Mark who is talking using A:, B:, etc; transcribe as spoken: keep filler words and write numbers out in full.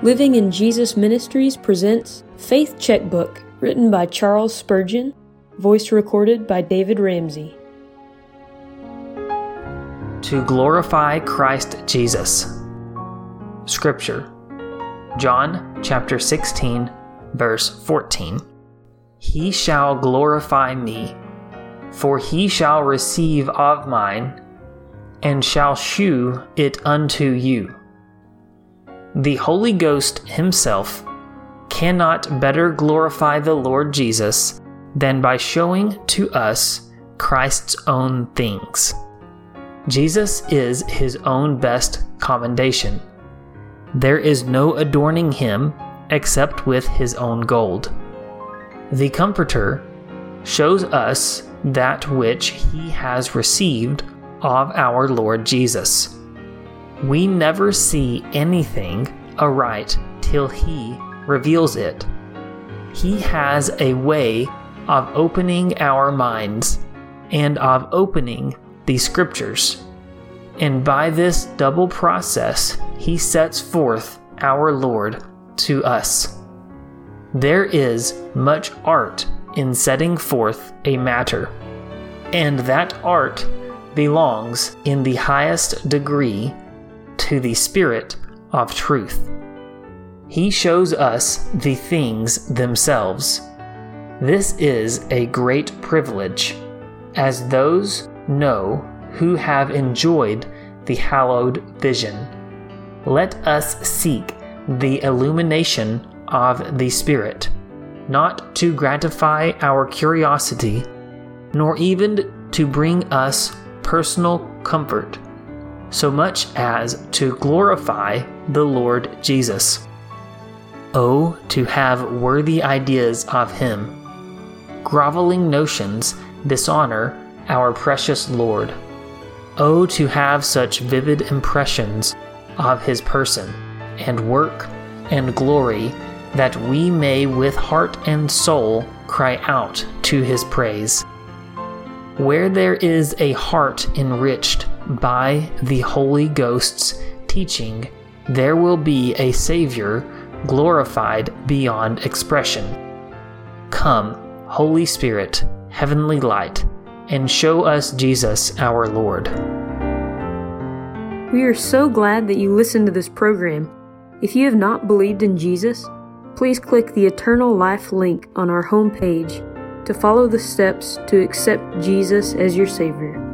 A: Living in Jesus Ministries presents Faith Checkbook, written by Charles Spurgeon, voice recorded by David Ramsey.
B: To glorify Christ Jesus. Scripture, John chapter sixteen, verse fourteen. He shall glorify me, for he shall receive of mine, and shall shew it unto you. The Holy Ghost himself cannot better glorify the Lord Jesus than by showing to us Christ's own things. Jesus is his own best commendation. There is no adorning him except with his own gold. The Comforter shows us that which he has received of our Lord Jesus. We never see anything aright till he reveals it. He has a way of opening our minds and of opening the Scriptures. And by this double process, he sets forth our Lord to us. There is much art in setting forth a matter, and that art belongs in the highest degree to the Spirit of truth. He shows us the things themselves. This is a great privilege, as those know who have enjoyed the hallowed vision. Let us seek the illumination of the Spirit, not to gratify our curiosity, nor even to bring us personal comfort, so much as to glorify the Lord Jesus. Oh, to have worthy ideas of him! Groveling notions dishonor our precious Lord. Oh, to have such vivid impressions of his person, and work, and glory, that we may with heart and soul cry out to his praise. Where there is a heart enriched by the Holy Ghost's teaching, there will be a Savior glorified beyond expression. Come, Holy Spirit, heavenly light, and show us Jesus our Lord.
A: We are so glad that you listened to this program. If you have not believed in Jesus, please click the Eternal Life link on our homepage to follow the steps to accept Jesus as your Savior.